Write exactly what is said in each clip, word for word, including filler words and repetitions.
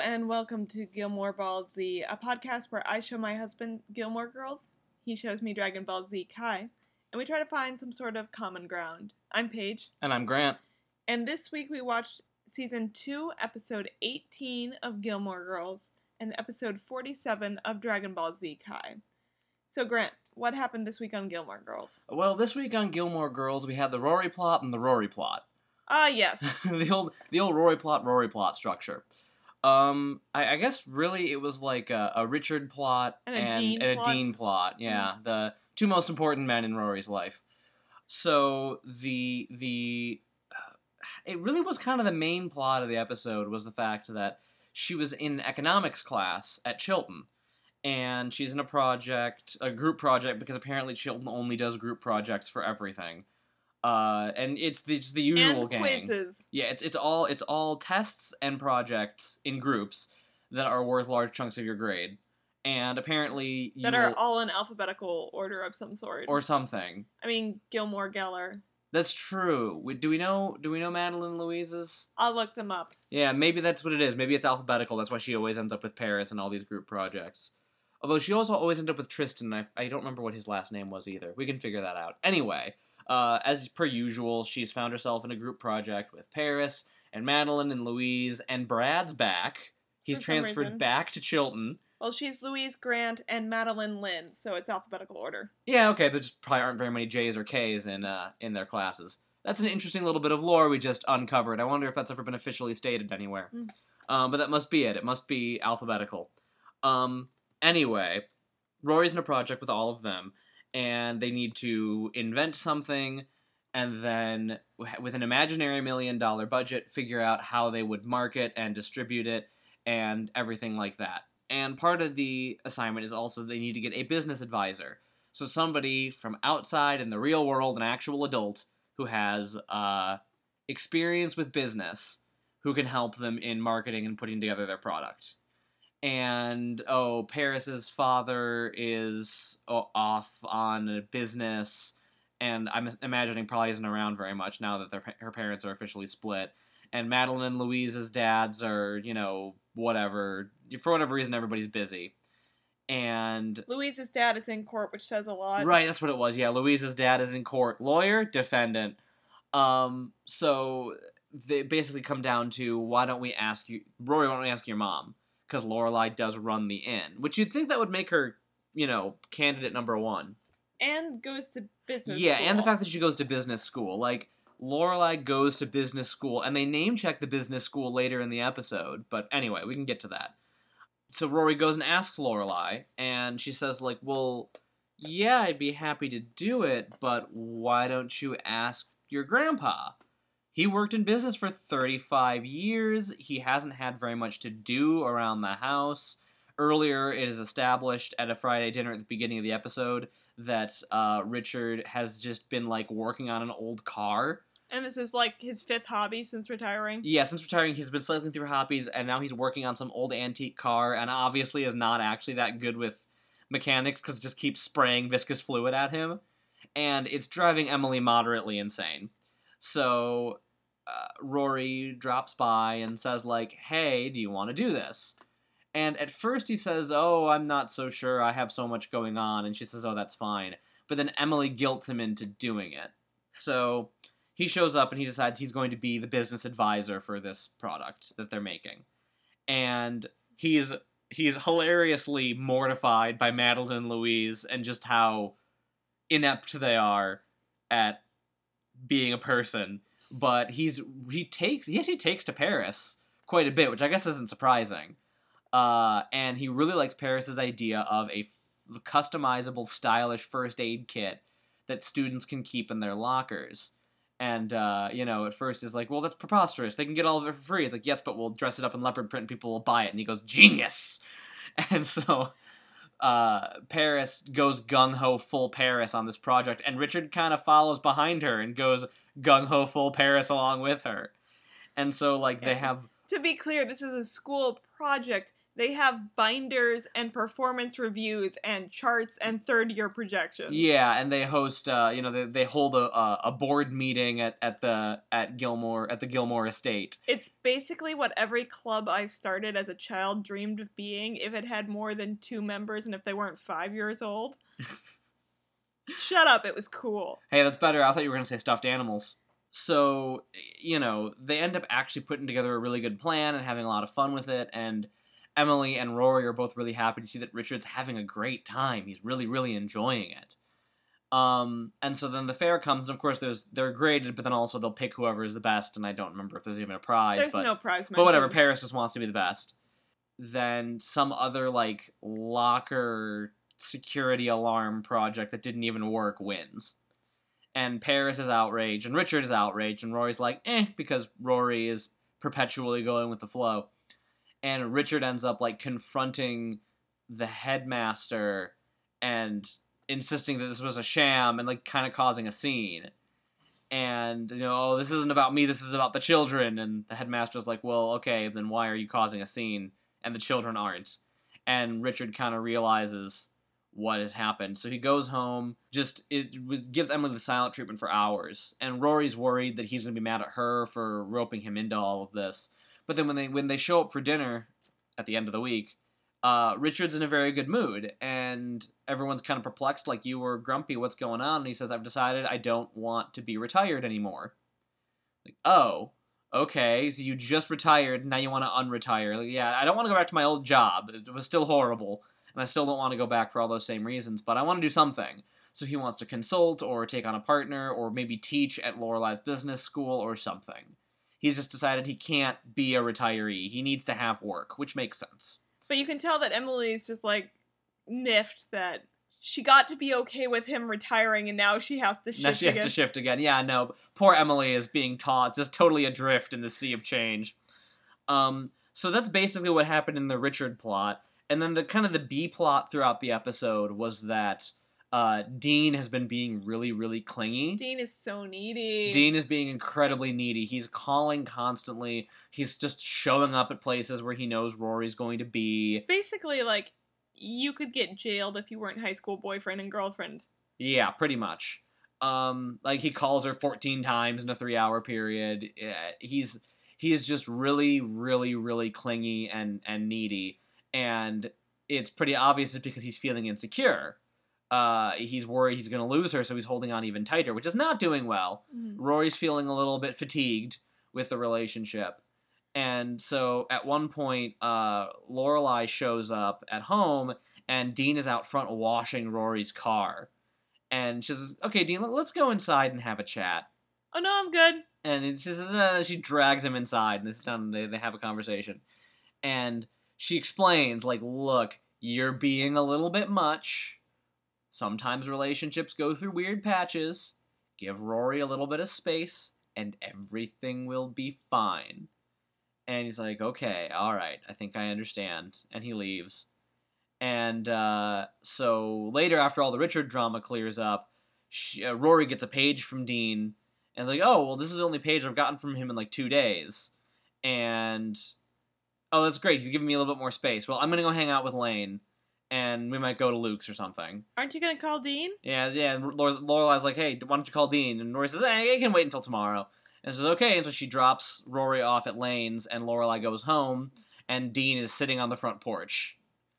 and welcome to Gilmore Ball Z, a podcast where I show my husband Gilmore Girls, he shows me Dragon Ball Z Kai, and we try to find some sort of common ground. I'm Paige. And I'm Grant. And this week we watched Season two, Episode eighteen of Gilmore Girls, and Episode forty-seven of Dragon Ball Z Kai. So Grant, what happened this week on Gilmore Girls? Well, this week on Gilmore Girls, we had the Rory plot and the Rory plot. Ah, uh, yes. the old the old Rory plot, Rory plot structure. Um, I, I guess really it was like a, a Richard plot and a, and, Dean, and plot. a Dean plot. Yeah, mm. the two most important men in Rory's life. So the the uh, it really was kind of the main plot of the episode was the fact that she was in economics class at Chilton. And she's in a project, a group project, because apparently Chilton only does group projects for everything. Uh, and it's the, it's the usual and gang. quizzes. Yeah, it's it's all it's all tests and projects in groups that are worth large chunks of your grade, and apparently you that are will, all in alphabetical order of some sort or something. I mean, Gilmore Geller. That's true. We, do we know? Do we know Madeline Louise's? I'll look them up. Yeah, maybe that's what it is. Maybe it's alphabetical. That's why she always ends up with Paris and all these group projects. Although she also always ends up with Tristan. I I don't remember what his last name was either. We can figure that out. Anyway. Uh, as per usual, she's found herself in a group project with Paris and Madeline and Louise, and Brad's back. He's For transferred reason. back to Chilton. Well, she's Louise Grant and Madeline Lynn, so it's alphabetical order. Yeah, okay, there just probably aren't very many J's or K's in uh, in their classes. That's an interesting little bit of lore we just uncovered. I wonder if that's ever been officially stated anywhere. Mm. Um, but that must be it. It must be alphabetical. Um, anyway, Rory's in a project with all of them. And they need to invent something, and then, with an imaginary million-dollar budget, figure out how they would market and distribute it, and everything like that. And part of the assignment is also they need to get a business advisor. So somebody from outside in the real world, an actual adult, who has uh, experience with business, who can help them in marketing and putting together their product. And, oh, Paris's father is oh, off on a business, and I'm imagining probably isn't around very much now that their, her parents are officially split. And Madeline and Louise's dads are, you know, whatever. For whatever reason, everybody's busy. And Louise's dad is in court, which says a lot. Right, that's what it was. Yeah, Louise's dad is in court. Lawyer, defendant. Um, so they basically come down to, why don't we ask you, Rory, why don't we ask your mom? Because Lorelai does run the inn, which you'd think that would make her, you know, candidate number one. And goes to business yeah, school. And the fact that she goes to business school. Like, Lorelai goes to business school, and they name-check the business school later in the episode. But anyway, we can get to that. So Rory goes and asks Lorelai, and she says, like, well, yeah, I'd be happy to do it, but why don't you ask your grandpa? He worked in business for thirty-five years. He hasn't had very much to do around the house. Earlier, it is established at a Friday dinner at the beginning of the episode that uh, Richard has just been, like, working on an old car. And this is, like, his fifth hobby since retiring? Yeah, since retiring, he's been cycling through hobbies, and now he's working on some old antique car, and obviously is not actually that good with mechanics, because it just keeps spraying viscous fluid at him. And it's driving Emily moderately insane. So, uh, Rory drops by and says, like, hey, do you want to do this? And at first he says, oh, I'm not so sure, I have so much going on, and she says, oh, that's fine. But then Emily guilts him into doing it. So, he shows up and he decides he's going to be the business advisor for this product that they're making. And he's, he's hilariously mortified by Madeline and Louise and just how inept they are at being a person, but he's he takes he actually takes to Paris quite a bit, which I guess isn't surprising. Uh, and he really likes Paris's idea of a f- customizable, stylish first aid kit that students can keep in their lockers. And uh, you know, at first he's like, "Well, that's preposterous. They can get all of it for free." It's like, "Yes, but we'll dress it up in leopard print, and people will buy it." And he goes, "Genius!" And so Uh, Paris goes gung-ho full Paris on this project, and Richard kind of follows behind her and goes gung-ho full Paris along with her. And so, like, yeah. they have To be clear, this is a school project. They have binders and performance reviews and charts and third-year projections. Yeah, and they host, uh, you know, they, they hold a a a board meeting at, at the at Gilmore at the Gilmore estate. It's basically what every club I started as a child dreamed of being if it had more than two members and if they weren't five years old. Shut up, it was cool. Hey, that's better. I thought you were going to say stuffed animals. So, you know, they end up actually putting together a really good plan and having a lot of fun with it, and Emily and Rory are both really happy to see that Richard's having a great time. He's really, really enjoying it. Um, and so then the fair comes, and of course there's they're graded, but then also they'll pick whoever is the best, and I don't remember if there's even a prize. There's but, no prize mentioned. But whatever, Paris just wants to be the best. Then some other, like, locker security alarm project that didn't even work wins. And Paris is outraged, and Richard is outraged, and Rory's like, eh, because Rory is perpetually going with the flow. And Richard ends up, like, confronting the headmaster and insisting that this was a sham and, like, kind of causing a scene. And, you know, oh, this isn't about me, this is about the children. And the headmaster's like, well, okay, then why are you causing a scene? And the children aren't. And Richard kind of realizes what has happened. So he goes home, just it was, gives Emily the silent treatment for hours. And Rory's worried that he's going to be mad at her for roping him into all of this. But then when they when they show up for dinner at the end of the week, uh, Richard's in a very good mood, and everyone's kind of perplexed, like, you were grumpy, what's going on? And he says, I've decided I don't want to be retired anymore. Like, oh, okay, so you just retired, now you want to unretire. Like, yeah, I don't want to go back to my old job. It was still horrible, and I still don't want to go back for all those same reasons, but I want to do something. So he wants to consult, or take on a partner, or maybe teach at Lorelei's business school, or something. He's just decided he can't be a retiree. He needs to have work, which makes sense. But you can tell that Emily's just, like, miffed that she got to be okay with him retiring, and now she has to shift again. Now she has again. to shift again. Yeah, no. Poor Emily is being taught, just totally adrift in the sea of change. Um, so that's basically what happened in the Richard plot. And then the kind of the B plot throughout the episode was that uh, Dean has been being really, really clingy. Dean is so needy. Dean is being incredibly needy. He's calling constantly. He's just showing up at places where he knows Rory's going to be. Basically, like, you could get jailed if you weren't high school boyfriend and girlfriend. Yeah, pretty much. Um, like, he calls her fourteen times in a three-hour period. Yeah, he's he is just really, really, really clingy and, and needy. And it's pretty obvious it's because he's feeling insecure. Uh, he's worried he's going to lose her, so he's holding on even tighter, which is not doing well. Mm. Rory's feeling a little bit fatigued with the relationship. And so at one point, uh, Lorelai shows up at home, and Dean is out front washing Rory's car. And she says, okay, Dean, let's go inside and have a chat. Oh, no, I'm good. And she says, uh, she drags him inside, and this time they, they have a conversation. And she explains, like, look, you're being a little bit much. Sometimes relationships go through weird patches. Give Rory a little bit of space, and everything will be fine. And he's like, okay, alright, I think I understand. And he leaves. And uh, so later, after all the Richard drama clears up, she, uh, Rory gets a page from Dean, and is like, oh, well, this is the only page I've gotten from him in like two days. And, oh, that's great, he's giving me a little bit more space. Well, I'm gonna go hang out with Lane, and we might go to Luke's or something. Aren't you gonna call Dean? Yeah, yeah, and Lore- Lorelai's like, hey, why don't you call Dean? And Rory says, hey, I can wait until tomorrow. And says, okay, and so she drops Rory off at Lane's, and Lorelai goes home, and Dean is sitting on the front porch.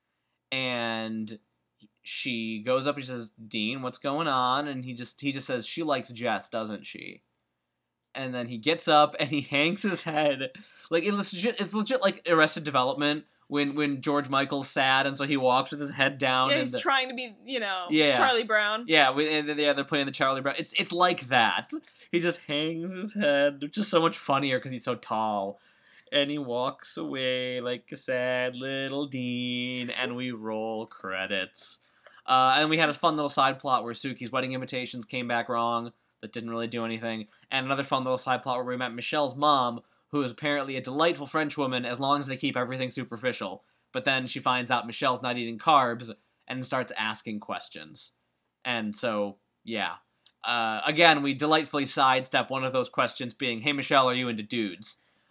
And she goes up and she says, Dean, what's going on? And he just he just says, she likes Jess, doesn't she? And then he gets up and he hangs his head. Like, it's legit, it's legit like Arrested Development when, when George Michael's sad, and so he walks with his head down. Yeah, he's the, trying to be, you know, yeah. Charlie Brown. Yeah, and then yeah, they're playing the Charlie Brown. It's, it's like that. He just hangs his head, which is so much funnier because he's so tall. And he walks away like a sad little Dean, and we roll credits. Uh, and we had a fun little side plot where Suki's wedding invitations came back wrong. That didn't really do anything. And another fun little side plot where we met Michelle's mom, who is apparently a delightful French woman as long as they keep everything superficial. But then she finds out Michelle's not eating carbs and starts asking questions. And so, yeah. Uh, again, we delightfully sidestep one of those questions being, hey, Michelle, are you into dudes?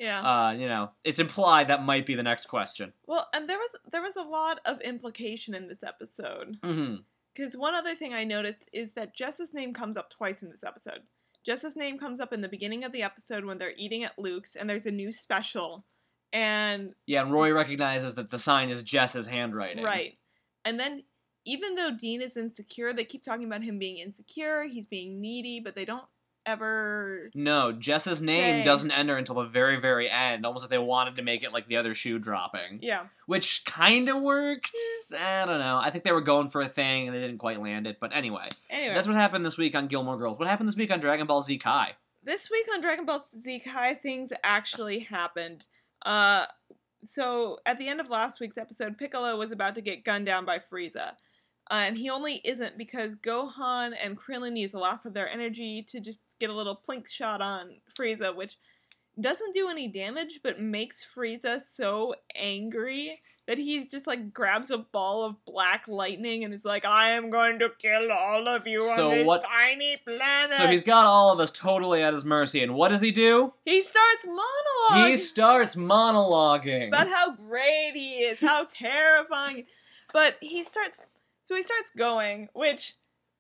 Yeah. Uh, you know, it's implied that might be the next question. Well, and there was there was a lot of implication in this episode. Mm-hmm. Because one other thing I noticed is that Jess's name comes up twice in this episode. Jess's name comes up in the beginning of the episode when they're eating at Luke's, and there's a new special. And Yeah, and Roy recognizes that the sign is Jess's handwriting. right. And then, even though Dean is insecure, they keep talking about him being insecure, he's being needy, but they don't ever... No, Jess's name say- doesn't enter until the very, very end, almost like they wanted to make it like the other shoe dropping. Yeah. Which kind of worked. I don't know. I think they were going for a thing, and they didn't quite land it. But anyway, Anyway. that's what happened this week on Gilmore Girls. What happened this week on Dragon Ball Z Kai? This week on Dragon Ball Z Kai, things actually happened. Uh, so, at the end of last week's episode, Piccolo was about to get gunned down by Frieza. Uh, and he only isn't because Gohan and Krillin use the last of their energy to just get a little plink shot on Frieza, which doesn't do any damage, but makes Frieza so angry that he just, like, grabs a ball of black lightning and is like, I am going to kill all of you So on this what- tiny planet. So he's got all of us totally at his mercy, and what does he do? He starts monologuing He starts monologuing. about how great he is, how terrifying. But he starts, so he starts going, which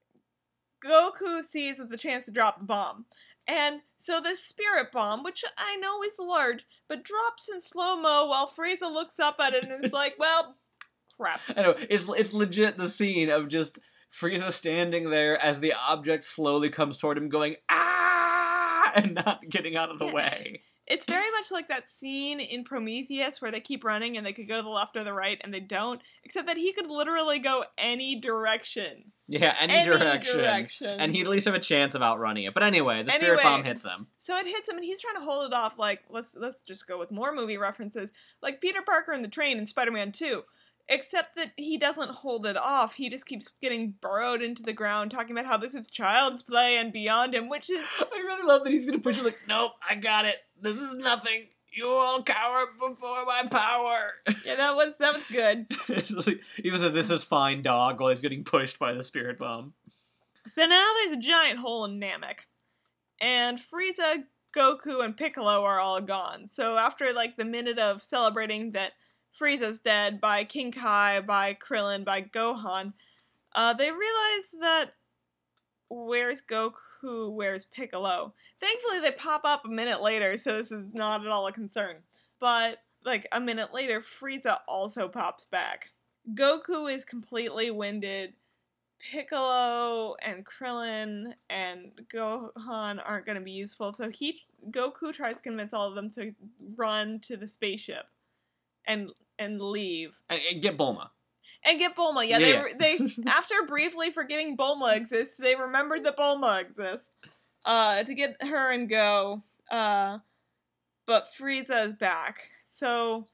Goku sees as the chance to drop the bomb. And so this spirit bomb, which I know is large, but drops in slow-mo while Frieza looks up at it and is like, well, crap. I know, it's, it's legit the scene of just Frieza standing there as the object slowly comes toward him going, ah, and not getting out of the way. It's very much like that scene in Prometheus where they keep running and they could go to the left or the right and they don't, except that he could literally go any direction. Yeah, any, Any direction. direction. And he'd at least have a chance of outrunning it. But anyway, the spirit Anyway. bomb hits him. So it hits him and he's trying to hold it off like, let's let's just go with more movie references, like Peter Parker in the train in Spider-Man two. Except that he doesn't hold it off. He just keeps getting burrowed into the ground, talking about how this is child's play and beyond him, which is... I really love that he's going to push you like, nope, I got it. This is nothing. You all cower before my power. Yeah, that was that was good. It's like, he was a this is fine dog while he's getting pushed by the spirit bomb. So now there's a giant hole in Namek. And Frieza, Goku, and Piccolo are all gone. So after, like, the minute of celebrating that Frieza's dead by King Kai, by Krillin, by Gohan, uh, they realize that where's Goku, where's Piccolo? Thankfully, they pop up a minute later, so this is not at all a concern. But, like, a minute later, Frieza also pops back. Goku is completely winded. Piccolo and Krillin and Gohan aren't going to be useful, so he Goku tries to convince all of them to run to the spaceship and and leave And, and get Bulma. and get Bulma. Yeah, Yeah, they they after briefly forgetting Bulma exists, they remembered that Bulma exists uh, to get her and go. Uh, but Frieza is back, so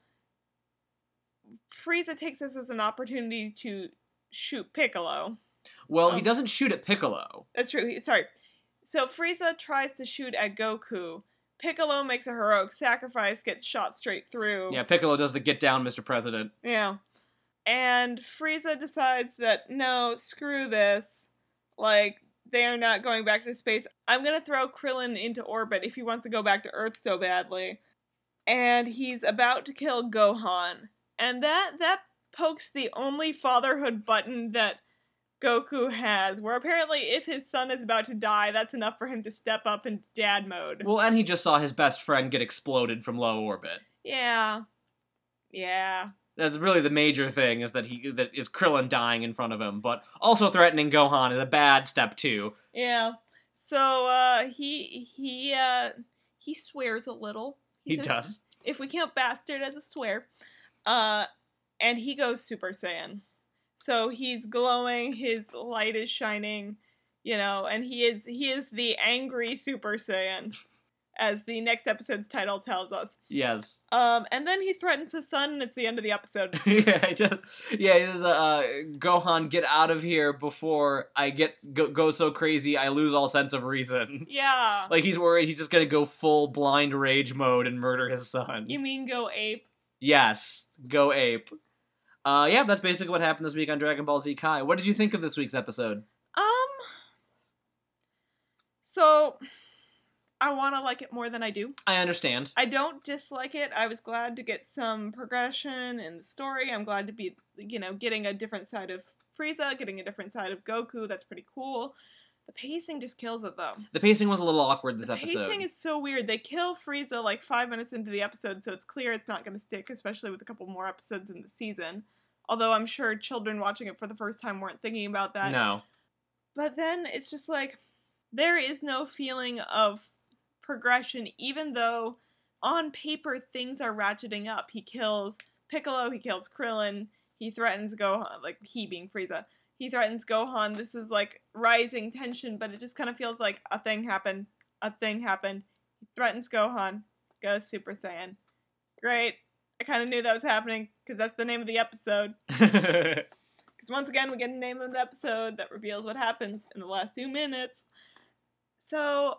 Frieza takes this as an opportunity to shoot Piccolo. Well, he Um, doesn't shoot at Piccolo. That's true. He, sorry. So Frieza tries to shoot at Goku. Piccolo makes a heroic sacrifice, gets shot straight through. Yeah, Piccolo does the get down, Mister President. Yeah. And Frieza decides that, no, screw this. Like, they are not going back to space. I'm gonna throw Krillin into orbit if he wants to go back to Earth so badly. And he's about to kill Gohan. And that, that pokes the only fatherhood button that Goku has, where apparently if his son is about to die, that's enough for him to step up into dad mode. Well, and he just saw his best friend get exploded from low orbit. Yeah. Yeah. That's really the major thing, is that he that is Krillin dying in front of him, but also threatening Gohan is a bad step too. Yeah. So uh he he uh he swears a little. He says, does. If we count bastard as a swear. Uh and he goes Super Saiyan. So he's glowing, his light is shining, you know, and he is he is the angry Super Saiyan, as the next episode's title tells us. Yes. Um, and then he threatens his son, and it's the end of the episode. yeah, he just yeah, he just uh, Gohan, get out of here before I get go, go so crazy I lose all sense of reason. Yeah. Like he's worried he's just gonna go full blind rage mode and murder his son. You mean go ape? Yes, go ape. Uh, yeah, that's basically what happened this week on Dragon Ball Z Kai. What did you think of this week's episode? Um. So, I want to like it more than I do. I understand. I don't dislike it. I was glad to get some progression in the story. I'm glad to be, you know, getting a different side of Frieza, getting a different side of Goku. That's pretty cool. The pacing just kills it, though. The pacing was a little awkward this the episode. The pacing is so weird. They kill Frieza like five minutes into the episode, so it's clear it's not going to stick, especially with a couple more episodes in the season. Although I'm sure children watching it for the first time weren't thinking about that. No. But then it's just like, there is no feeling of progression, even though on paper things are ratcheting up. He kills Piccolo, he kills Krillin, he threatens Gohan, like he being Frieza. He threatens Gohan. This is like rising tension, but it just kind of feels like a thing happened. A thing happened. He threatens Gohan. Goes Super Saiyan. Great. I kind of knew that was happening because that's the name of the episode. Because once again, we get a name of the episode that reveals what happens in the last two minutes. So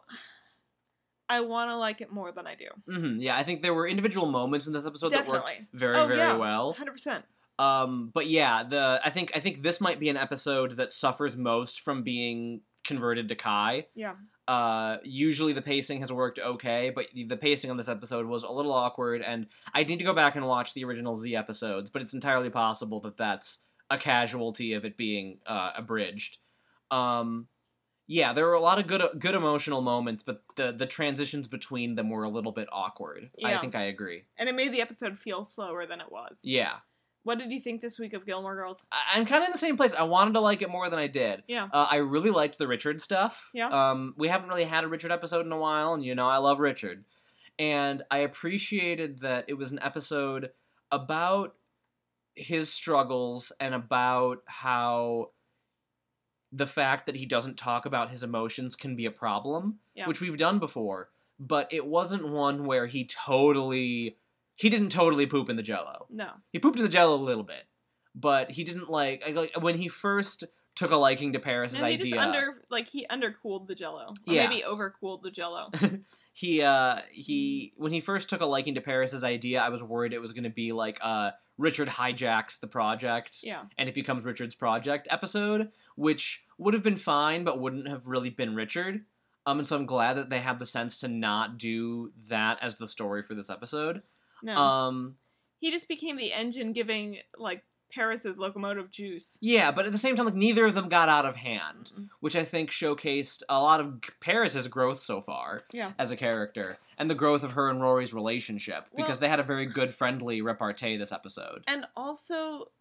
I want to like it more than I do. Mm-hmm. Yeah, I think there were individual moments in this episode Definitely. that worked very, oh, very yeah, well. one hundred percent. Um, but yeah, the I think I think this might be an episode that suffers most from being converted to Kai. Yeah. Uh, usually the pacing has worked okay, but the pacing on this episode was a little awkward, and I need to go back and watch the original Z episodes, but it's entirely possible that that's a casualty of it being uh, abridged. Um, yeah, there were a lot of good good emotional moments, but the, the transitions between them were a little bit awkward. Yeah. I think I agree. And it made the episode feel slower than it was. Yeah. What did you think this week of Gilmore Girls? I- I'm kind of in the same place. I wanted to like it more than I did. Yeah. Uh, I really liked the Richard stuff. Yeah. Um, we haven't really had a Richard episode in a while, and you know I love Richard. And I appreciated that it was an episode about his struggles and about how the fact that he doesn't talk about his emotions can be a problem, Yeah. which we've done before. But it wasn't one where he totally... He didn't totally poop in the Jell-O. No. He pooped in the Jell-O a little bit, but he didn't like like when he first took a liking to Paris's No, he idea. just under like he undercooled the Jell-O, or Yeah. maybe overcooled the Jell-O. he uh he when he first took a liking to Paris's idea, I was worried it was going to be like uh Richard hijacks the project, Yeah. and it becomes Richard's project episode, which would have been fine, but wouldn't have really been Richard. Um, and so I'm glad that they have the sense to not do that as the story for this episode. No. Um, he just became the engine giving like Paris's locomotive juice. yeah, but at the same time, like neither of them got out of hand, Mm-mm. which I think showcased a lot of Paris's growth so far Yeah. as a character, and the growth of her and Rory's relationship, because Well- they had a very good, friendly repartee this episode. And also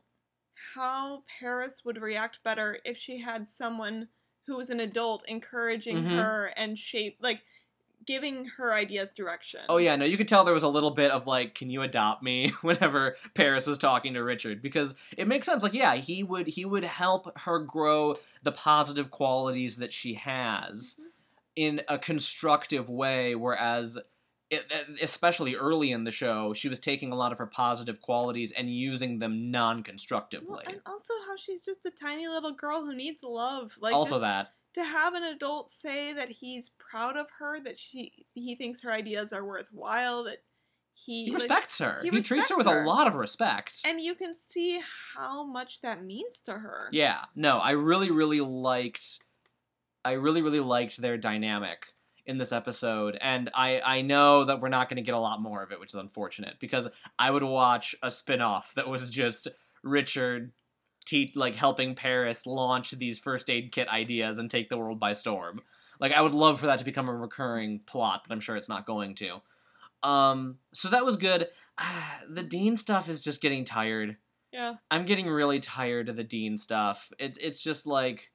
how Paris would react better if she had someone who was an adult encouraging Mhm. her and shape like giving her ideas direction. Oh yeah, no, you could tell there was a little bit of like, can you adopt me? Whenever Paris was talking to Richard, because it makes sense. Like, yeah, he would he would help her grow the positive qualities that she has Mhm. in a constructive way, whereas, it, especially early in the show, she was taking a lot of her positive qualities and using them non-constructively. Well, and also how she's just a tiny little girl who needs love. Like also just that. to have an adult say that he's proud of her, that she he thinks her ideas are worthwhile, that he He like- respects her. he He, treats her respects with her. a lot of respect. and you can see how much that means to her. Yeah, no, I really, really liked, I really, really liked their dynamic in this episode, and I, I know that we're not going to get a lot more of it, which is unfortunate, because I would watch a spin-off that was just Richard, te- like, helping Paris launch these first aid kit ideas and take the world by storm. Like, I would love for that to become a recurring plot, but I'm sure it's not going to. Um, so that was good. The Dean stuff is just getting tired. Yeah. I'm getting really tired of the Dean stuff. It's it's just like,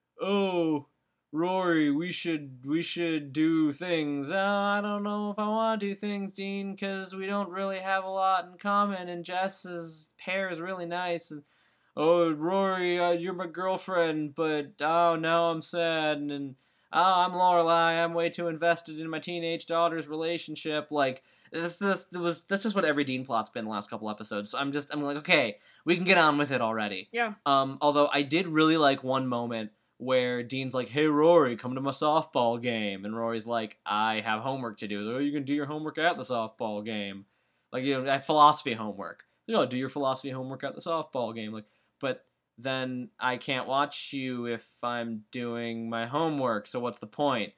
oh, Rory, we should we should do things. Uh, I don't know if I want to do things, Dean, because we don't really have a lot in common. And Jess's hair is really nice. And oh, Rory, uh, you're my girlfriend, but oh no, I'm sad. And, and oh, I'm Lorelai. I'm way too invested in my teenage daughter's relationship. Like. This, this, it was, that's just what every Dean plot's been the last couple episodes. So I'm just, I'm like, okay, we can get on with it already. Yeah. Um, although I did really like one moment where Dean's like, hey, Rory, come to my softball game. And Rory's like, I have homework to do. Oh, you can do your homework at the softball game. Like, you know, I have philosophy homework. You know, do your philosophy homework at the softball game. Like, but then I can't watch you if I'm doing my homework, so what's the point?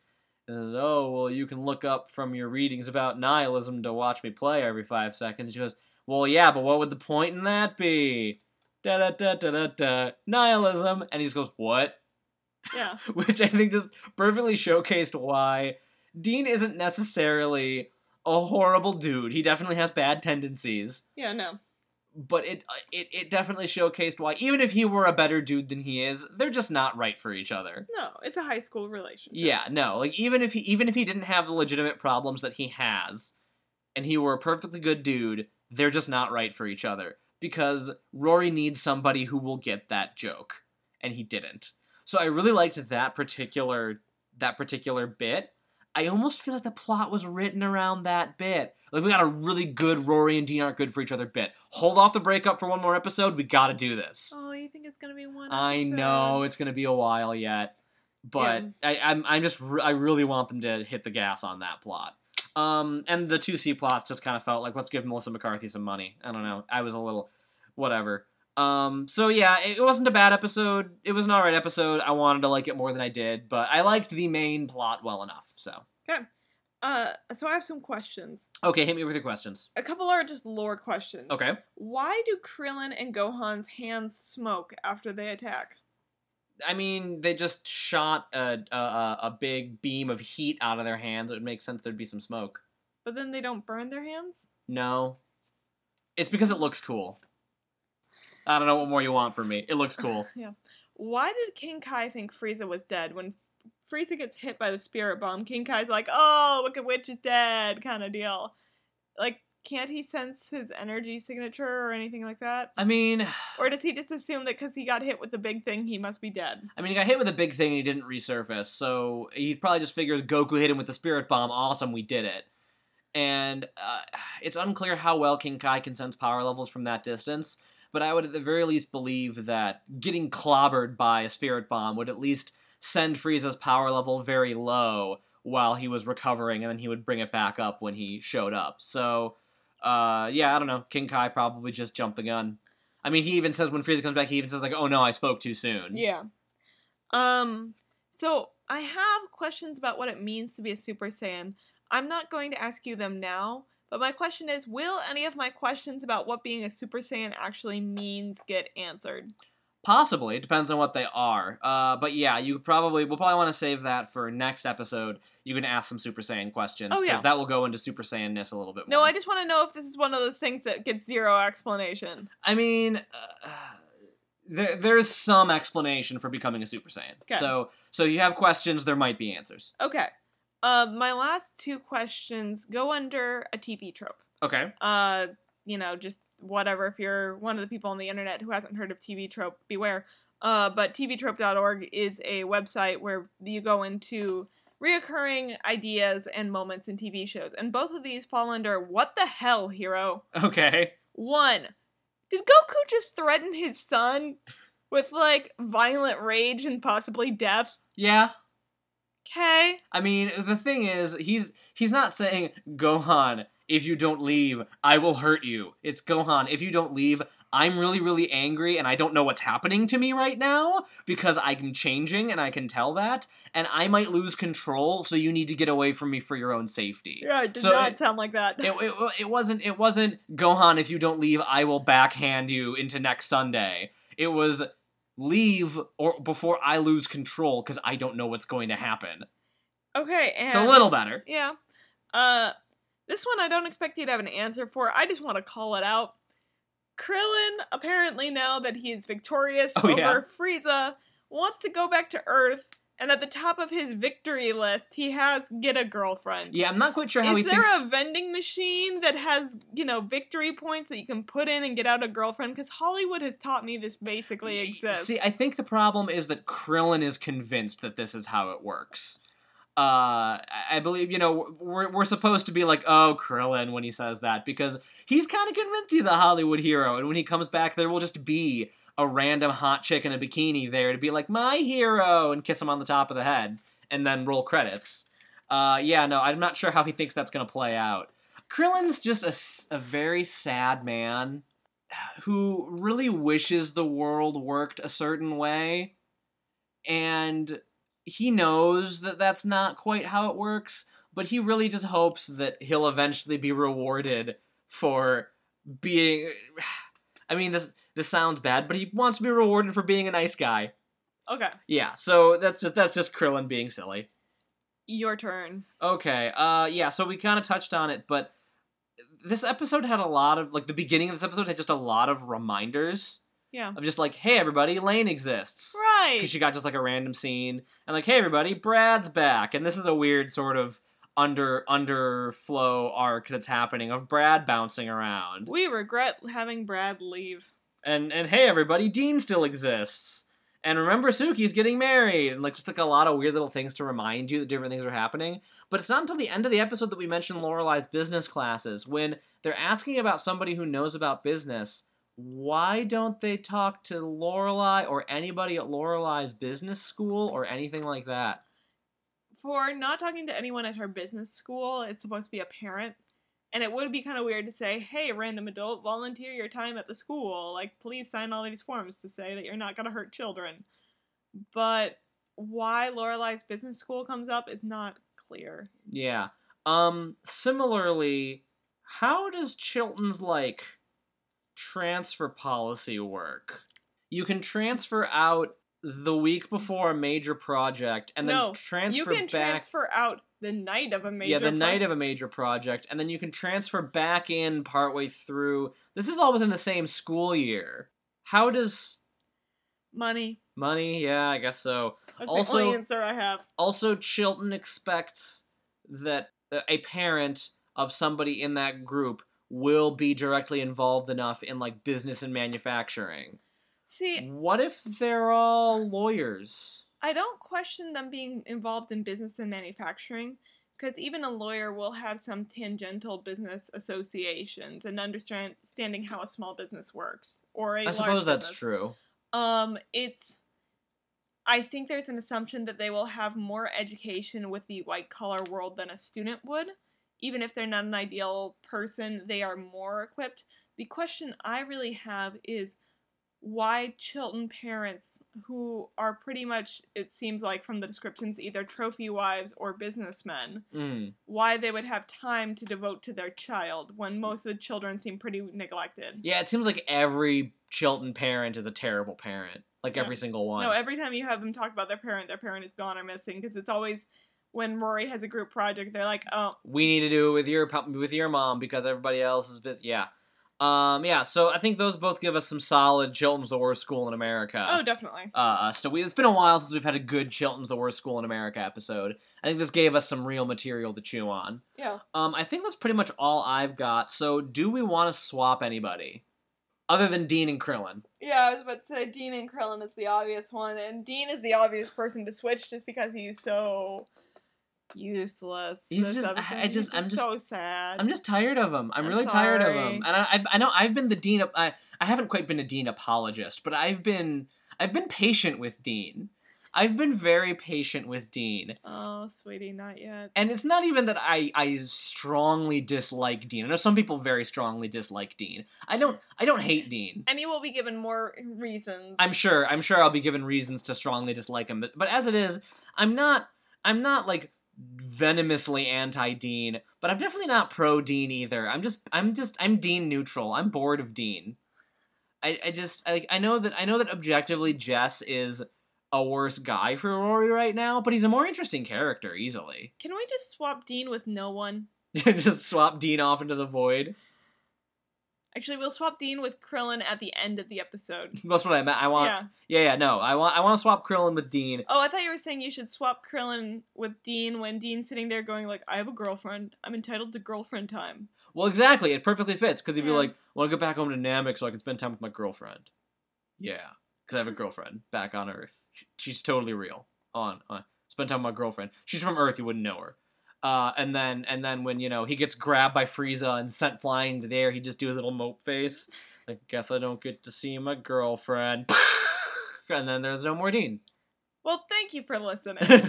And says, oh, well, you can look up from your readings about nihilism to watch me play every five seconds. She goes, well, yeah, but what would the point in that be? Da da da da da da. Nihilism. And he just goes, what? Yeah. Which I think just perfectly showcased why Dean isn't necessarily a horrible dude. He definitely has bad tendencies. Yeah, no. But it, it it definitely showcased why, even if he were a better dude than he is, they're just not right for each other. No, it's a high school relationship. Yeah, no. Like, even if he even if he didn't have the legitimate problems that he has, and he were a perfectly good dude, they're just not right for each other. Because Rory needs somebody who will get that joke, and he didn't. So I really liked that particular that particular bit. I almost feel like the plot was written around that bit. Like, we got a really good Rory and Dean aren't good for each other bit. Hold off the breakup for one more episode. We gotta do this. Oh, you think it's gonna be one I episode? know it's gonna be a while yet, but Yeah. I, I'm I'm just re- I really want them to hit the gas on that plot. Um, and the two C plots just kind of felt like, let's give Melissa McCarthy some money. I don't know. I was a little whatever. Um, so yeah, it, it wasn't a bad episode. It was an alright episode. I wanted to like it more than I did, but I liked the main plot well enough. So Okay. Uh, so I have some questions. okay, hit me with your questions. A couple are just lore questions. Okay. Why do Krillin and Gohan's hands smoke after they attack? I mean, they just shot a, a a big beam of heat out of their hands. It would make sense there'd be some smoke. But then they don't burn their hands? No. It's because it looks cool. I don't know what more you want from me. It looks cool. Yeah. Why did King Kai think Frieza was dead? When Frieza gets hit by the spirit bomb, King Kai's like, oh, Wicked Witch is dead, kind of deal. Like, can't he sense his energy signature or anything like that? I mean... Or does he just assume that because he got hit with the big thing, he must be dead? I mean, he got hit with a big thing and he didn't resurface, so he probably just figures Goku hit him with the spirit bomb, awesome, we did it. And uh, it's unclear how well King Kai can sense power levels from that distance, but I would at the very least believe that getting clobbered by a spirit bomb would at least send Frieza's power level very low while he was recovering, and then he would bring it back up when he showed up. So, uh, yeah, I don't know. King Kai probably just jumped the gun. I mean, he even says when Frieza comes back, he even says, like, oh no, I spoke too soon. Yeah. Um, so I have questions about what it means to be a Super Saiyan. I'm not going to ask you them now, but my question is, will any of my questions about what being a Super Saiyan actually means get answered? Possibly. It depends on what they are. Uh, but yeah, you probably, we'll probably want to save that for next episode. You can ask some Super Saiyan questions, Oh, because yeah. that will go into Super Saiyan-ness a little bit more. No, I just want to know if this is one of those things that gets zero explanation. I mean, uh, there there's some explanation for becoming a Super Saiyan. Okay. So, so you have questions, there might be answers. Okay. Uh, my last two questions go under a T V trope. Okay. Uh, you know, just whatever. If you're one of the people on the internet who hasn't heard of T V Trope, beware. Uh, but T V trope dot org is a website where you go into reoccurring ideas and moments in T V shows. And both of these fall under what the hell, hero? Okay. One, did Goku just threaten his son with, like, violent rage and possibly death? Yeah. Okay. I mean, the thing is, he's he's not saying, Gohan, if you don't leave, I will hurt you. It's Gohan, if you don't leave, I'm really, really angry and I don't know what's happening to me right now because I'm changing and I can tell that, and I might lose control, so you need to get away from me for your own safety. Yeah, it did So not it- sound like that. It, it, it wasn't, it wasn't, Gohan, if you don't leave, I will backhand you into next Sunday. It was, leave or before I lose control because I don't know what's going to happen. Okay, and... So a little better. Yeah. Uh, this one I don't expect you to have an answer for. I just want to call it out. Krillin, apparently now that he is victorious Oh, over yeah. Frieza, wants to go back to Earth, and at the top of his victory list, he has get a girlfriend. Yeah, I'm not quite sure how Is he there thinks... a vending machine that has, you know, victory points that you can put in and get out a girlfriend? Because Hollywood has taught me this basically exists. See, I think the problem is that Krillin is convinced that this is how it works. Uh, I believe, you know, we're, we're supposed to be like, oh, Krillin, when he says that, because he's kind of convinced he's a Hollywood hero, and when he comes back, there will just be a random hot chick in a bikini there to be like, my hero, and kiss him on the top of the head, and then roll credits. Uh, yeah, no, I'm not sure how he thinks that's gonna play out. Krillin's just a, s- a very sad man who really wishes the world worked a certain way, and he knows that that's not quite how it works, but he really just hopes that he'll eventually be rewarded for being... I mean, this this sounds bad, but he wants to be rewarded for being a nice guy. Okay. Yeah, so that's just, that's just Krillin being silly. Your turn. Okay, uh, yeah, so we kind of touched on it, but this episode had a lot of, like, the beginning of this episode had just a lot of reminders. Yeah. Of just like, hey, everybody, Lane exists. Right. Because she got just, like, a random scene. And, like, hey, everybody, Brad's back. And this is a weird sort of under underflow arc that's happening of Brad bouncing around. We regret having Brad leave. And, and hey, everybody, Dean still exists. And remember, Suki's getting married. And, like, just, like, a lot of weird little things to remind you that different things are happening. But it's not until the end of the episode that we mention Lorelai's business classes. When they're asking about somebody who knows about business... Why don't they talk to Lorelai or anybody at Lorelai's business school or anything like that? For not talking to anyone at her business school, it's supposed to be a parent. And it would be kind of weird to say, hey, random adult, volunteer your time at the school. Like, please sign all these forms to say that you're not going to hurt children. But why Lorelai's business school comes up is not clear. Yeah. Um, similarly, how does Chilton's, like... transfer policy work? You can transfer out the week before a major project and then no, transfer you can back... transfer out the night of a major Yeah, the pro- night of a major project, and then you can transfer back in partway through. This is all within the same school year. How does... Money. Money? Yeah, I guess so. That's also, the only answer I have. Also, Chilton expects that a parent of somebody in that group will be directly involved enough in, like, business and manufacturing. See... What if they're all lawyers? I don't question them being involved in business and manufacturing, because even a lawyer will have some tangential business associations and understanding how a small business works, or a I large suppose that's business. true. Um, it's... I think there's an assumption that they will have more education with the white-collar world than a student would. Even if they're not an ideal person, they are more equipped. The question I really have is why Chilton parents, who are pretty much, it seems like from the descriptions, either trophy wives or businessmen, Mm. why they would have time to devote to their child when most of the children seem pretty neglected. Yeah, it seems like every Chilton parent is a terrible parent. Like, Yeah. every single one. No, every time you have them talk about their parent, their parent is gone or missing, because it's always... When Rory has a group project, they're like, oh. We need to do it with your with your mom because everybody else is busy. Yeah. Um, yeah, so I think those both give us some solid Chilton's the Worst School in America. Oh, definitely. Uh, so we, it's been a while since we've had a good Chilton's the Worst School in America episode. I think this gave us some real material to chew on. Yeah. Um, I think that's pretty much all I've got. So do we want to swap anybody? Other than Dean and Krillin. Yeah, I was about to say Dean and Krillin is the obvious one, and Dean is the obvious person to switch just because he's so... useless. He's this just, episode. I just, He's I'm just, so sad. I'm just tired of him. I'm, I'm really tired of sorry. him. And I, I, I know I've been the Dean. I, I haven't quite been a Dean apologist, but I've been, I've been patient with Dean. I've been very patient with Dean. Oh, sweetie, not yet. And it's not even that I, I strongly dislike Dean. I know some people very strongly dislike Dean. I don't, I don't hate Dean. And he will be given more reasons. I'm sure. I'm sure I'll be given reasons to strongly dislike him. But, but as it is, I'm not. I'm not like. venomously anti-Dean, but I'm definitely not pro-Dean either. I'm just, I'm just, I'm Dean neutral. I'm bored of Dean. I, I just, I, I know that, I know that objectively Jess is a worse guy for Rory right now, but he's a more interesting character, easily. Can we just swap Dean with no one? Just swap Dean off into the void. Actually, we'll swap Dean with Krillin at the end of the episode. That's what I meant. I want, Yeah. yeah, yeah, no, I want, I want to swap Krillin with Dean. Oh, I thought you were saying you should swap Krillin with Dean when Dean's sitting there going like, I have a girlfriend. I'm entitled to girlfriend time. Well, exactly. It perfectly fits, because he'd be Yeah. like, want to get back home to Namek so I can spend time with my girlfriend. Yeah, because I have a girlfriend back on Earth. She, she's totally real. On, on, spend time with my girlfriend. She's from Earth, you wouldn't know her. Uh, and then, and then when, you know, he gets grabbed by Frieza and sent flying to there, he just do his little mope face. Like, guess I don't get to see my girlfriend. And then there's no more Dean. Well, thank you for listening. you,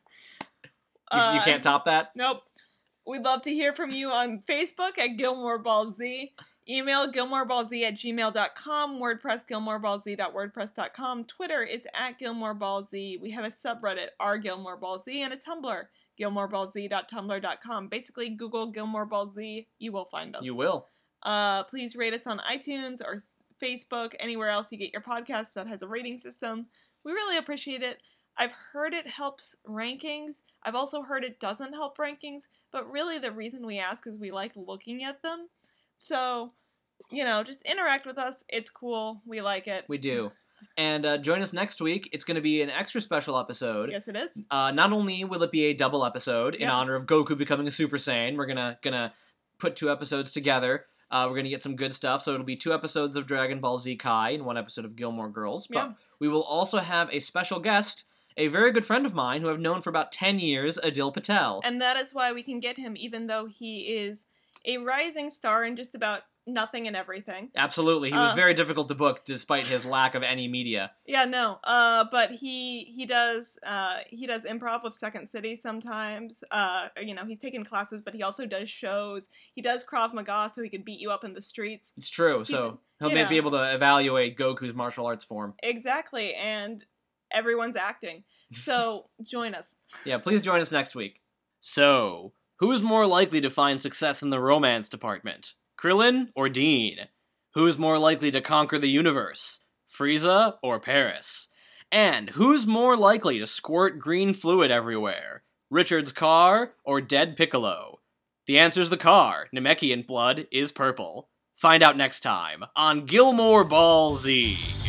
Uh, you can't top that? Nope. We'd love to hear from you on Facebook at Gilmore Ball Z. Email gilmoreballz at gmail dot com, WordPress gilmoreballz dot wordpress dot com, Twitter is at gilmoreballz, we have a subreddit, r gilmoreballz, and a Tumblr, gilmoreballz dot tumblr dot com. Basically, Google Gilmore Ball Z, you will find us. You will. Uh, please rate us on iTunes or Facebook, anywhere else you get your podcast that has a rating system. We really appreciate it. I've heard it helps rankings. I've also heard it doesn't help rankings, but really the reason we ask is we like looking at them. So, you know, just interact with us. It's cool. We like it. We do. And uh, join us next week. It's going to be an extra special episode. Yes, it is. Uh, not only will it be a double episode in Yep. honor of Goku becoming a Super Saiyan, we're gonna gonna put two episodes together. Uh, we're gonna get some good stuff. So it'll be two episodes of Dragon Ball Z Kai and one episode of Gilmore Girls. But Yeah. we will also have a special guest, a very good friend of mine who I've known for about ten years, Adil Patel. And that is why we can get him, even though he is a rising star in just about nothing and everything. Absolutely, he was Uh, very difficult to book despite his lack of any media. Yeah, no. Uh, but he he does uh he does improv with Second City sometimes. Uh, you know, he's taken classes, but he also does shows. He does Krav Maga, so he can beat you up in the streets. It's true, so he'll you may know. be able to evaluate Goku's martial arts form. Exactly, and everyone's acting. So join us. Yeah, please join us next week. So, who's more likely to find success in the romance department? Krillin or Dean? Who's more likely to conquer the universe? Frieza or Paris? And who's more likely to squirt green fluid everywhere? Richard's car or Dead Piccolo? The answer's the car. Namekian blood is purple. Find out next time on Gilmore Ball Z.